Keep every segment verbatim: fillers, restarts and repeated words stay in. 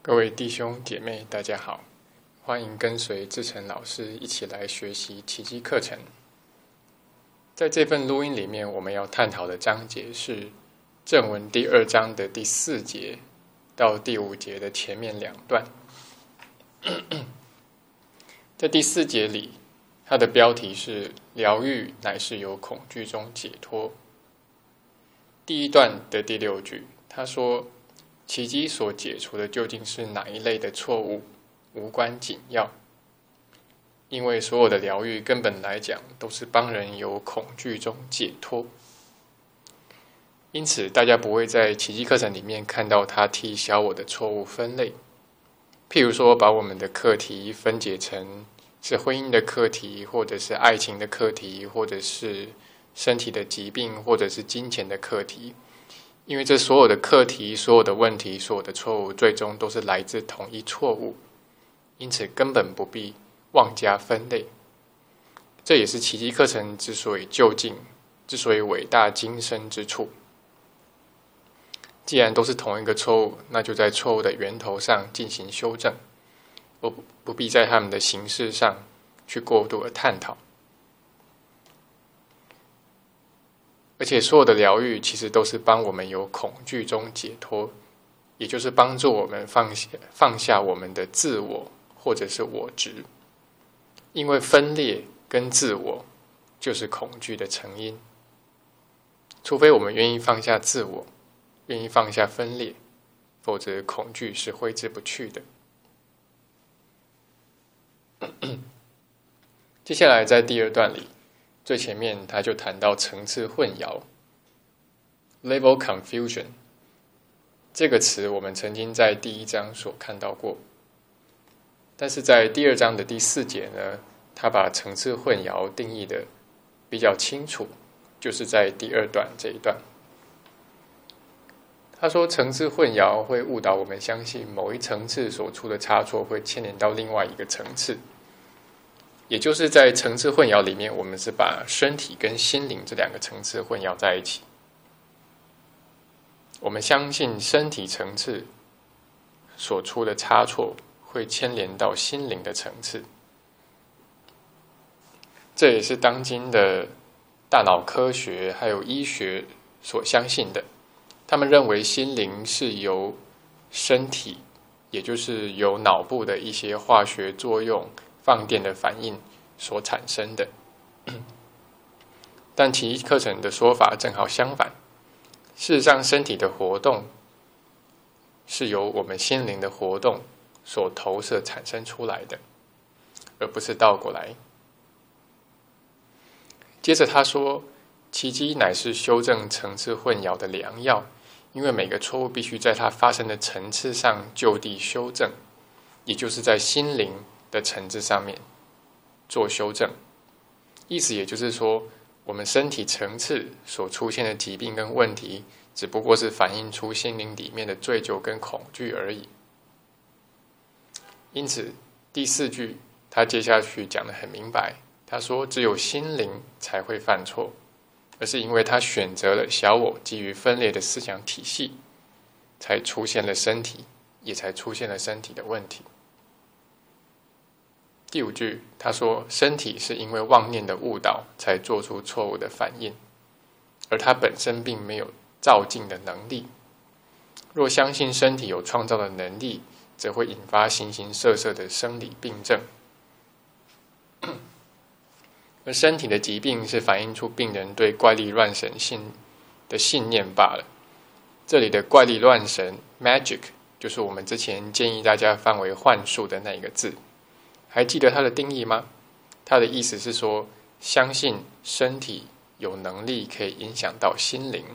各位弟兄姐妹，大家好，欢迎跟随志成老师一起来学习奇迹课程。在这份录音里面，我们要探讨的章节是正文第二章的第四节到第五节的前面两段。在第四节里，它的标题是疗愈乃是由恐惧中解脱。第一段的第六句，他说奇迹所解除的究竟是哪一类的错误，无关紧要，因为所有的疗愈根本来讲都是帮人由恐惧中解脱。因此大家不会在奇迹课程里面看到他替小我的错误分类，譬如说把我们的课题分解成是婚姻的课题，或者是爱情的课题，或者是身体的疾病，或者是金钱的课题。因为这所有的课题、所有的问题、所有的错误，最终都是来自同一错误，因此根本不必妄加分类。这也是奇迹课程之所以究竟、之所以伟大精深之处。既然都是同一个错误，那就在错误的源头上进行修正，而不必在他们的形式上去过度的探讨。而且所有的疗愈其实都是帮我们由恐惧中解脱，也就是帮助我们放下放下我们的自我或者是我执。因为分裂跟自我就是恐惧的成因，除非我们愿意放下自我，愿意放下分裂，否则恐惧是挥之不去的。接下来在第二段里，最前面他就谈到层次混淆 level confusion 这个词，我们曾经在第一章所看到过，但是在第二章的第四节呢，他把层次混淆定义的比较清楚，就是在第二段这一段。他说层次混淆会误导我们相信某一层次所出的差错会牵连到另外一个层次，也就是在层次混淆里面，我们是把身体跟心灵这两个层次混淆在一起。我们相信身体层次所出的差错会牵连到心灵的层次，这也是当今的大脑科学还有医学所相信的。他们认为心灵是由身体，也就是由脑部的一些化学作用放电的反应所产生的。但奇迹课程的说法正好相反，事实上身体的活动是由我们心灵的活动所投射产生出来的，而不是倒过来。接着他说奇迹乃是修正层次混淆的良药，因为每个错误必须在它发生的层次上就地修正，也就是在心灵的层次上面做修正。意思也就是说，我们身体层次所出现的疾病跟问题，只不过是反映出心灵里面的罪疚跟恐惧而已。因此第四句他接下去讲得很明白，他说只有心灵才会犯错，而是因为他选择了小我基于分裂的思想体系，才出现了身体，也才出现了身体的问题。第五句他说身体是因为妄念的误导才做出错误的反应，而它本身并没有造境的能力。若相信身体有创造的能力，则会引发形形色色的生理病症。而身体的疾病是反映出病人对怪力乱神信的信念罢了。这里的怪力乱神 magic 就是我们之前建议大家翻为幻术的那一个字，还记得它的定义吗？它的意思是说，相信身体有能力可以影响到心灵，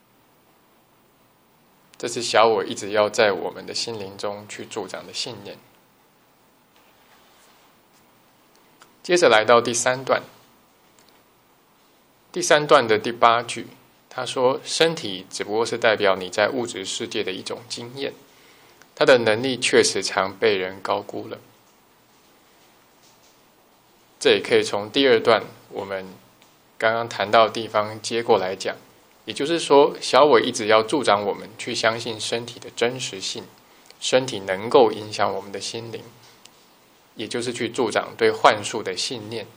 这是小我一直要在我们的心灵中去助长的信念。接着来到第三段，第三段的第八句，他说身体只不过是代表你在物质世界的一种经验，它的能力确实常被人高估了。这也可以从第二段我们刚刚谈到的地方接过来讲，也就是说小我一直要助长我们去相信身体的真实性， 身体能够影响我们的心灵，也就是去助长对幻术的信念。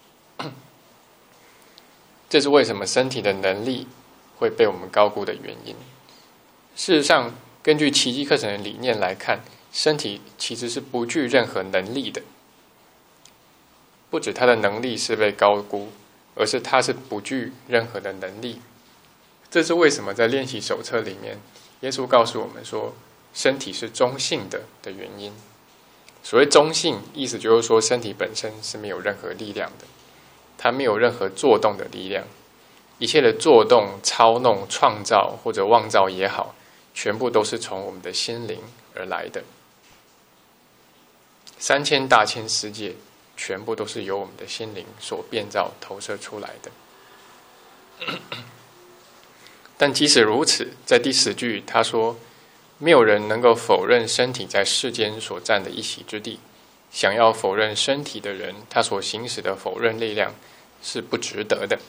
这是为什么身体的能力会被我们高估的原因。事实上，根据奇迹课程的理念来看，身体其实是不具任何能力的。不止它的能力是被高估，而是它是不具任何的能力。这是为什么在练习手册里面，耶稣告诉我们说，身体是中性的的原因。所谓中性，意思就是说身体本身是没有任何力量的，它没有任何作动的力量。一切的作动、操弄、创造或者妄造也好，全部都是从我们的心灵而来的。三千大千世界全部都是由我们的心灵所变造投射出来的。但即使如此，在第十句他说，没有人能够否认身体在世间所占的一席之地。想要否认身体的人，他所行使的否认力量是不值得的。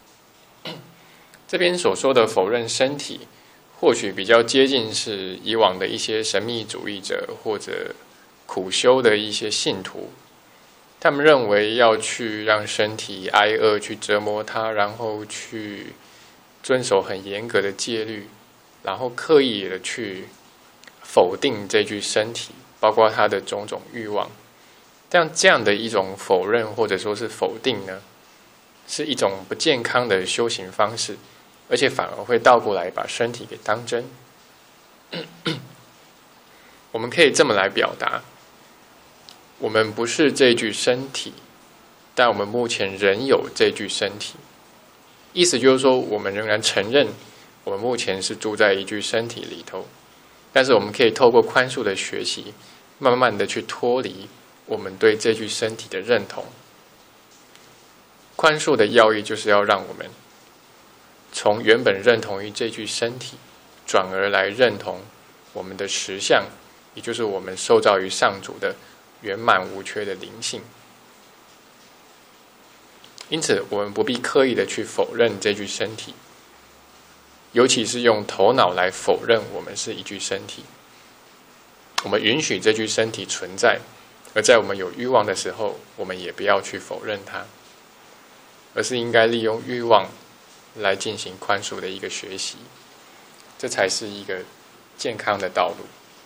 这边所说的否认身体，或许比较接近是以往的一些神秘主义者或者苦修的一些信徒，他们认为要去让身体挨饿，去折磨它，然后去遵守很严格的戒律，然后刻意的去否定这具身体，包括它的种种欲望。但这样的一种否认或者说是否定呢，是一种不健康的修行方式，而且反而会倒过来把身体给当真。我们可以这么来表达，我们不是这具身体，但我们目前仍有这具身体。意思就是说，我们仍然承认我们目前是住在一具身体里头，但是我们可以透过宽恕的学习，慢慢的去脱离我们对这具身体的认同。宽恕的要义就是要让我们从原本认同于这具身体，转而来认同我们的实相，也就是我们受造于上主的圆满无缺的灵性。因此，我们不必刻意的去否认这具身体，尤其是用头脑来否认我们是一具身体。我们允许这具身体存在，而在我们有欲望的时候，我们也不要去否认它，而是应该利用欲望来进行宽恕的一个学习，这才是一个健康的道路。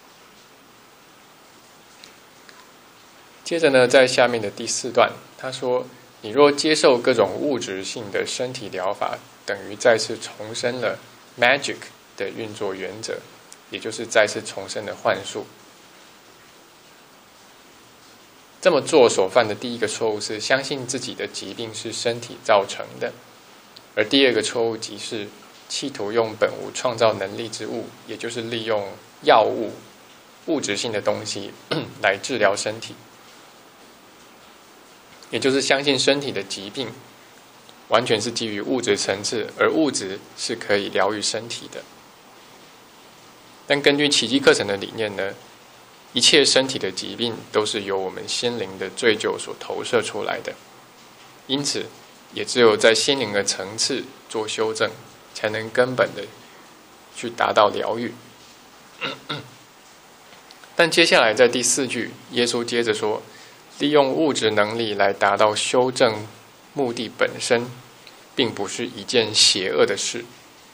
接着呢，在下面的第四段，他说，你若接受各种物质性的身体疗法，等于再次重申了 magic 的运作原则，也就是再次重申了幻术。这么做所犯的第一个错误是相信自己的疾病是身体造成的，而第二个错误即是企图用本无创造能力之物，也就是利用药物、物质性的东西来治疗身体，也就是相信身体的疾病完全是基于物质层次，而物质是可以疗愈身体的。但根据奇迹课程的理念呢，一切身体的疾病都是由我们心灵的罪疚所投射出来的，因此也只有在心灵的层次做修正，才能根本的去达到疗愈。但接下来在第四句，耶稣接着说，利用物质能力来达到修正目的本身，并不是一件邪恶的事。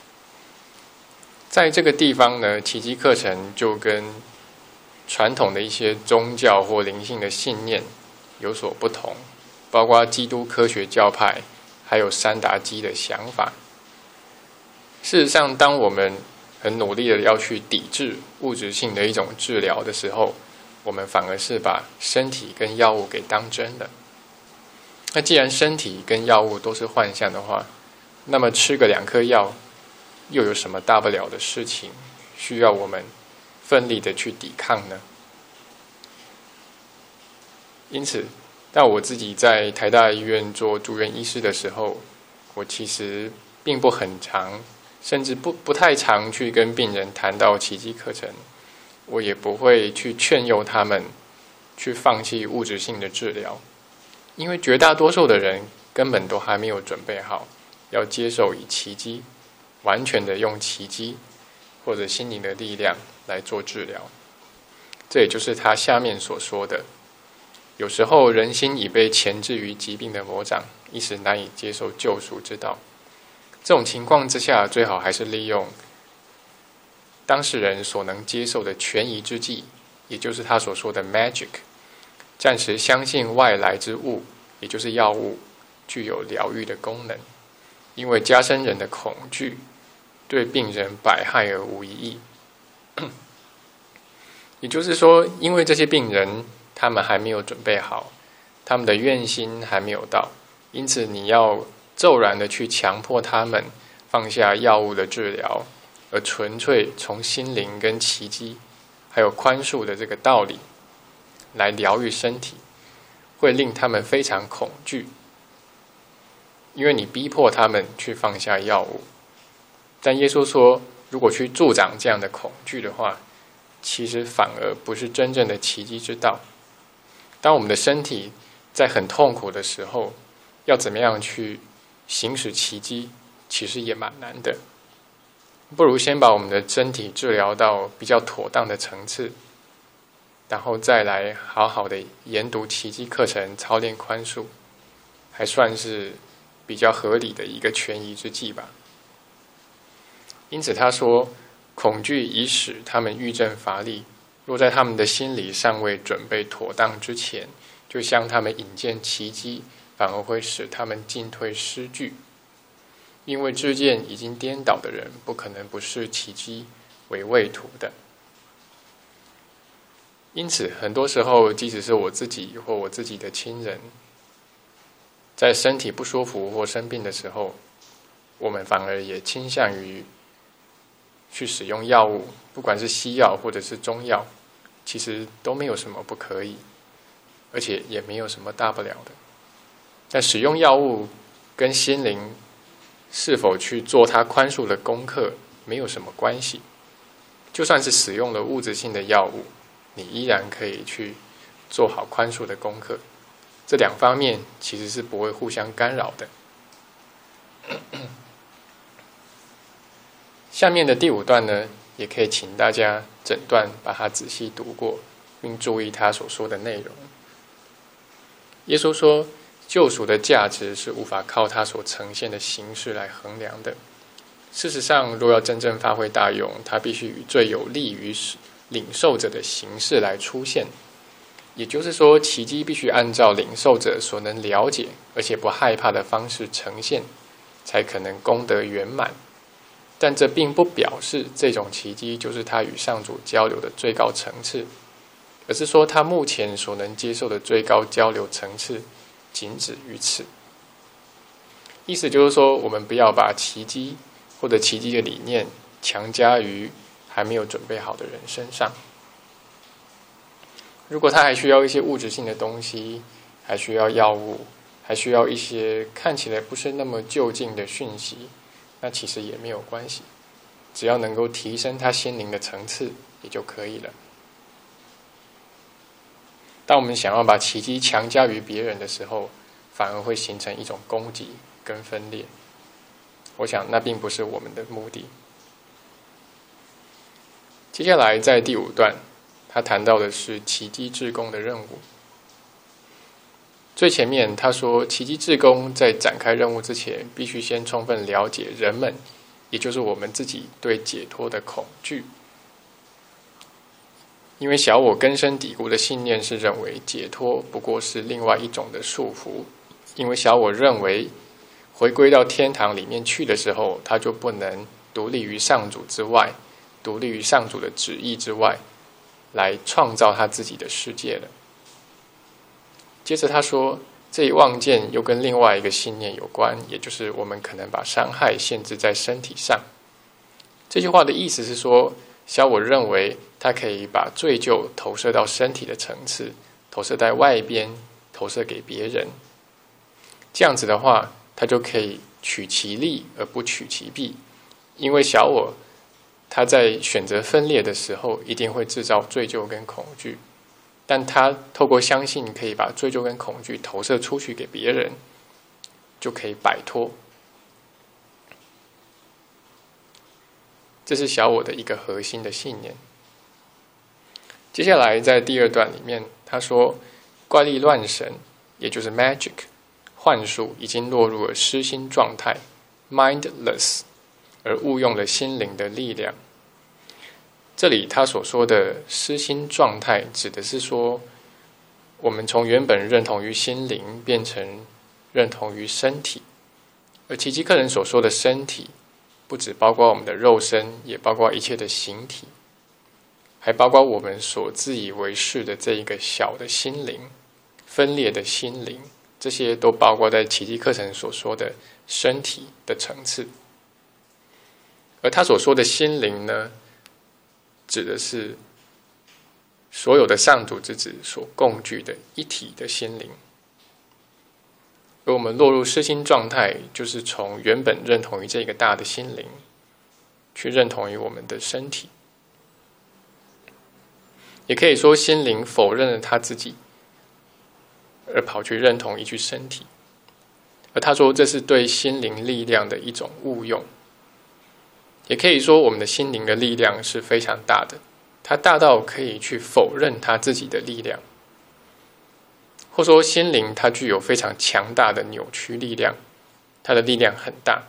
在这个地方呢，奇迹课程就跟传统的一些宗教或灵性的信念有所不同，包括基督科学教派还有山达基的想法。事实上，当我们很努力的要去抵制物质性的一种治疗的时候，我们反而是把身体跟药物给当真了。那既然身体跟药物都是幻象的话，那么吃个两颗药又有什么大不了的事情需要我们奋力的去抵抗呢？因此，当我自己在台大医院做住院医师的时候，我其实并不很常，甚至不不太常去跟病人谈到奇迹课程，我也不会去劝诱他们去放弃物质性的治疗，因为绝大多数的人根本都还没有准备好要接受以奇迹，完全的用奇迹或者心灵的力量来做治疗。 这也就是他下面所说的，有时候人心已被钳制于疾病的魔掌，一时难以接受救赎之道。这种情况之下，最好还是利用当事人所能接受的权宜之计，也就是他所说的 magic， 暂时相信外来之物，也就是药物，具有疗愈的功能，因为加深人的恐惧，对病人百害而无一益。也就是说，因为这些病人他们还没有准备好，他们的愿心还没有到，因此你要骤然的去强迫他们放下药物的治疗，而纯粹从心灵跟奇迹还有宽恕的这个道理来疗愈身体，会令他们非常恐惧，因为你逼迫他们去放下药物。但耶稣说，如果去助长这样的恐惧的话，其实反而不是真正的奇迹之道。当我们的身体在很痛苦的时候，要怎么样去行使奇迹，其实也蛮难的。不如先把我们的身体治疗到比较妥当的层次，然后再来好好的研读奇迹课程，操练宽恕，还算是比较合理的一个权宜之计吧。因此他说，恐惧已使他们郁症乏力，若在他们的心里尚未准备妥当之前，就向他们引荐奇迹，反而会使他们进退失据。因为知见已经颠倒的人，不可能不视奇迹为畏途的。因此很多时候，即使是我自己或我自己的亲人，在身体不舒服或生病的时候，我们反而也倾向于去使用药物，不管是西药或者是中药，其实都没有什么不可以，而且也没有什么大不了的。但使用药物跟心灵是否去做它宽恕的功课没有什么关系。就算是使用了物质性的药物，你依然可以去做好宽恕的功课，这两方面其实是不会互相干扰的。下面的第五段呢，也可以请大家整段把它仔细读过，并注意他所说的内容。耶稣说，救赎的价值是无法靠它所呈现的形式来衡量的。事实上，若要真正发挥大用，它必须以最有利于领受者的形式来出现。也就是说，奇迹必须按照领受者所能了解而且不害怕的方式呈现，才可能功德圆满。但这并不表示这种奇迹就是他与上主交流的最高层次，而是说他目前所能接受的最高交流层次仅止于此。意思就是说，我们不要把奇迹或者奇迹的理念强加于还没有准备好的人身上。如果他还需要一些物质性的东西，还需要药物，还需要一些看起来不是那么就近的讯息，那其实也没有关系，只要能够提升他心灵的层次也就可以了。当我们想要把奇迹强加于别人的时候，反而会形成一种攻击跟分裂。我想那并不是我们的目的。接下来在第五段，他谈到的是奇迹志工的任务。最前面他说，奇迹志工在展开任务之前，必须先充分了解人们，也就是我们自己对解脱的恐惧。因为小我根深蒂固的信念是认为解脱不过是另外一种的束缚，因为小我认为回归到天堂里面去的时候，他就不能独立于上主之外，独立于上主的旨意之外，来创造他自己的世界了。接着他说，这一妄见又跟另外一个信念有关，也就是我们可能把伤害限制在身体上。这句话的意思是说，小我认为他可以把罪疚投射到身体的层次，投射在外边，投射给别人。这样子的话，他就可以取其利而不取其弊，因为小我他在选择分裂的时候，一定会制造罪疚跟恐惧，但他透过相信可以把罪疚跟恐惧投射出去给别人，就可以摆脱。这是小我的一个核心的信念。 接下来在第二段里面，他说怪力乱神，也就是 magic 幻术，已经落入了失心状态 mindless， 而误用了心灵的力量。这里他所说的失心状态，指的是说我们从原本认同于心灵变成认同于身体，而奇迹课程所说的身体不只包括我们的肉身，也包括一切的形体，还包括我们所自以为是的这一个小的心灵，分裂的心灵，这些都包括在奇迹课程所说的身体的层次。而他所说的心灵呢，指的是所有的上主之子所共具的一体的心灵。而我们落入失心状态，就是从原本认同于这个大的心灵，去认同于我们的身体。也可以说心灵否认了他自己，而跑去认同一具身体。而他说这是对心灵力量的一种误用。也可以说我们的心灵的力量是非常大的，它大到可以去否认他自己的力量，或说心灵它具有非常强大的扭曲力量，它的力量很大。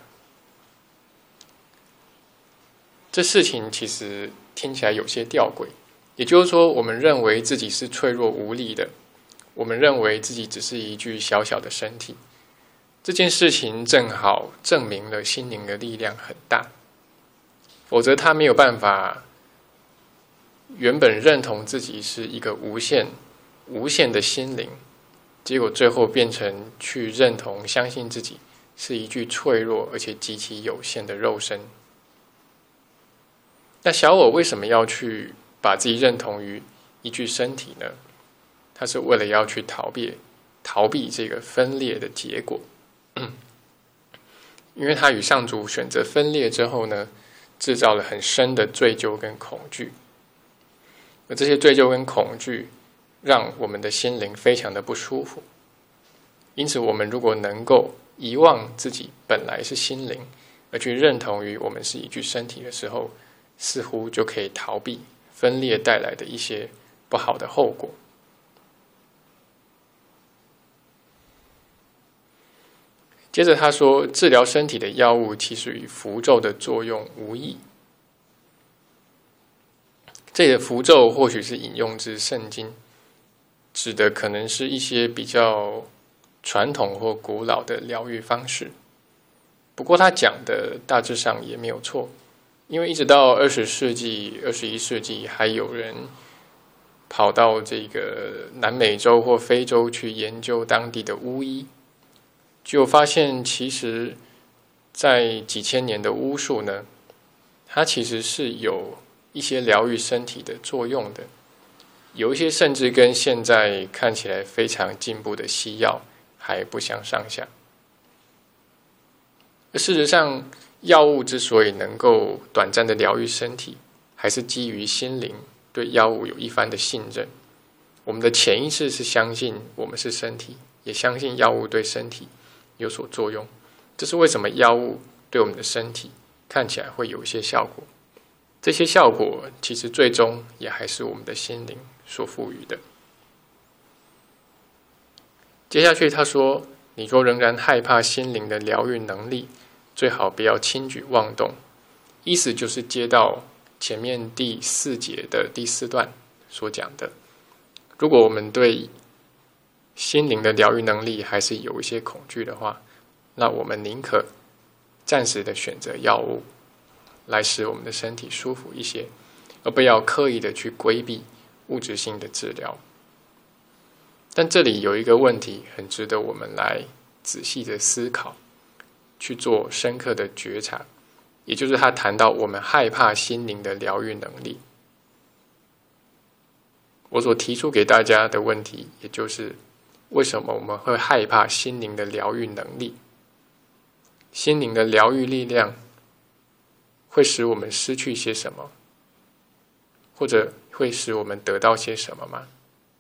这事情其实听起来有些吊诡，也就是说我们认为自己是脆弱无力的，我们认为自己只是一具小小的身体，这件事情正好证明了心灵的力量很大，否则他没有办法原本认同自己是一个无限无限的心灵，结果最后变成去认同相信自己是一具脆弱而且极其有限的肉身。那小我为什么要去把自己认同于一具身体呢？他是为了要去逃避逃避这个分裂的结果。因为他与上主选择分裂之后呢，制造了很深的罪疚跟恐惧，而这些罪疚跟恐惧让我们的心灵非常的不舒服。因此我们如果能够遗忘自己本来是心灵，而去认同于我们是一具身体的时候，似乎就可以逃避分裂带来的一些不好的后果。接着他说，治疗身体的药物其实与符咒的作用无异。这里的符咒或许是引用自圣经，指的可能是一些比较传统或古老的疗愈方式。不过他讲的大致上也没有错，因为一直到二十世纪、二十一世纪，还有人跑到这个南美洲或非洲去研究当地的巫医，就发现其实在几千年的巫术呢，它其实是有一些疗愈身体的作用的，有一些甚至跟现在看起来非常进步的西药还不相上下。事实上，药物之所以能够短暂的疗愈身体，还是基于心灵对药物有一番的信任。我们的潜意识是相信我们是身体，也相信药物对身体有所作用。这是为什么药物对我们的身体看起来会有一些效果，这些效果其实最终也还是我们的心灵所赋予的。接下去他说，你若仍然害怕心灵的疗愈能力，最好不要轻举妄动。意思就是接到前面第四节的第四段所讲的，如果我们对心灵的疗愈能力还是有一些恐惧的话，那我们宁可暂时的选择药物来使我们的身体舒服一些，而不要刻意的去规避物质性的治疗。但这里有一个问题很值得我们来仔细的思考，去做深刻的觉察，也就是他谈到我们害怕心灵的疗愈能力。我所提出给大家的问题，也就是为什么我们会害怕心灵的疗愈能力？心灵的疗愈力量会使我们失去些什么，或者会使我们得到些什么吗？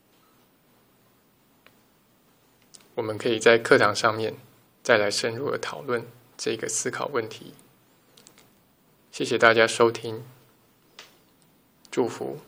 我们可以在课堂上面再来深入的讨论这个思考问题。谢谢大家收听，祝福。